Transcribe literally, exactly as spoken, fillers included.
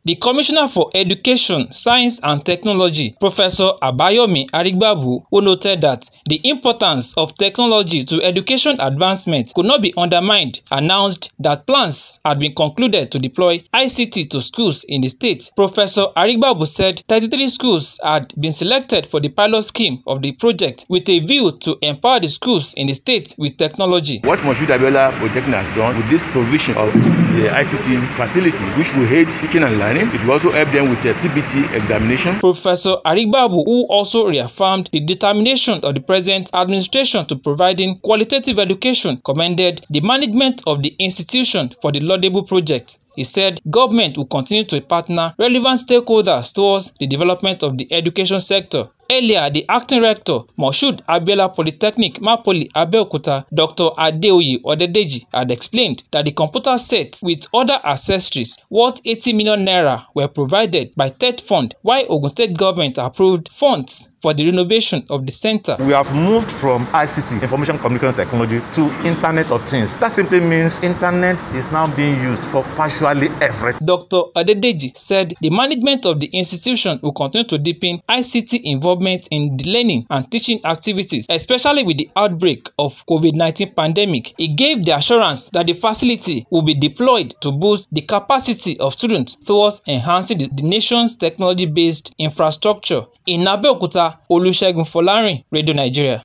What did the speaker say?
The Commissioner for Education, Science and Technology, Professor Abayomi Arigbabu, who noted that the importance of technology to education advancement could not be undermined, announced that plans had been concluded to deploy I C T to schools in the state. Professor Arigbabu said thirty-three schools had been selected for the pilot scheme of the project with a view to empower the schools in the state with technology. What Moshood Abiola Polytechnic has done with this provision of the I C T facility, which will aid teaching and learning, it will also help them with the C B T examination. Professor Arigbabu, who also reaffirmed the determination of the present administration to providing qualitative education, commended the management of the institution for the laudable project. He said government will continue to partner relevant stakeholders towards the development of the education sector. Earlier, the acting rector, Moshood Abiola Polytechnic, Mapoli, Abeokuta, Doctor Adeoye Odedeji, had explained that the computer set with other accessories worth eighty million naira were provided by TET Fund, while Ogun State government approved funds for the renovation of the center. We have moved from I C T, Information Communication Technology, to Internet of Things. That simply means Internet is now being used for virtually everything. Doctor Odedeji said the management of the institution will continue to deepen I C T involvement in the learning and teaching activities, especially with the outbreak of COVID nineteen pandemic. He gave the assurance that the facility will be deployed to boost the capacity of students towards enhancing the, the nation's technology-based infrastructure. In Abeokuta, Olusegun Folarin, Radio Nigeria.